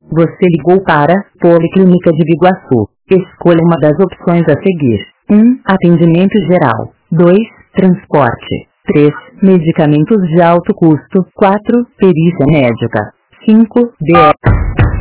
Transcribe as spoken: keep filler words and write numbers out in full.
Você ligou para Policlínica de Biguaçu. Escolha uma das opções a seguir. um. Atendimento geral. dois. Transporte. três. Medicamentos de alto custo. quatro. Perícia médica. cinco. D R